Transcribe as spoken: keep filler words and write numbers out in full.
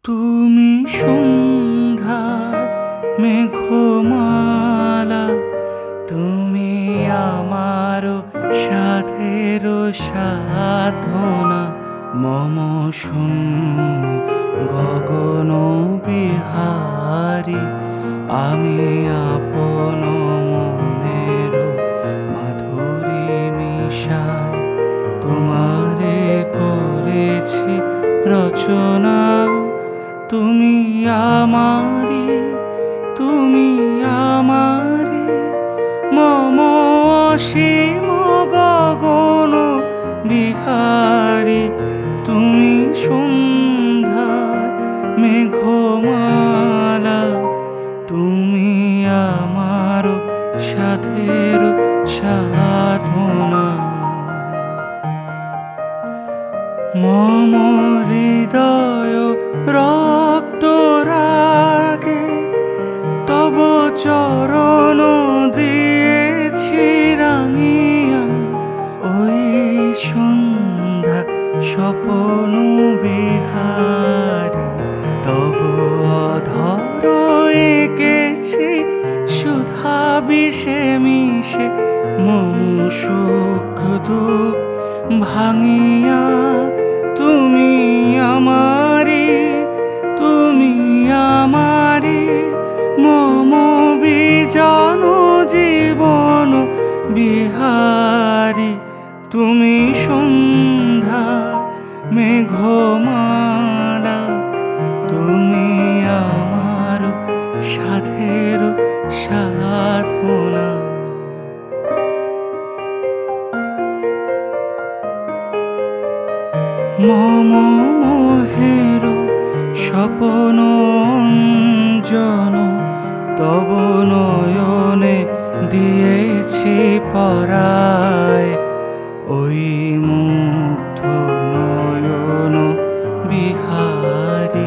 তুমি সন্ধ্যার মেঘমালা, তুমি আমারও সাধের সাধনা। মম শূন্য গগন বিহারী, আমি আপন মনের মাধুরী মিশাই তোমারে করেছি রচনা। তুমি আমারি, তুমি আমারি, মম অসীম গগন বিহারী। তুমি সন্ধ্যার মেঘমালা, তুমি আমার সাধের সাধনা। মম হৃদয় রক্ত রাগে তব চরণ দিয়েছি রাঙিয়া। ওই সন্ধ্যা স্বপন বিহারী, তব অধর এঁকেছি সুধা বিষে মিশে। মম সুখ দুঃখ ভাঙিয়া, তুমি আমারি, তুমি আমারি, মম বিজন জীবন বিহারী। তুমি সন্ধ্যা মেঘমালা, তুমি আমার সাধের সাধনা। মম মোহের স্বপন অঞ্জন, তব নয়নে দিয়েছি পরায়। ওই মুগ্ধ নয়ন বিহারী,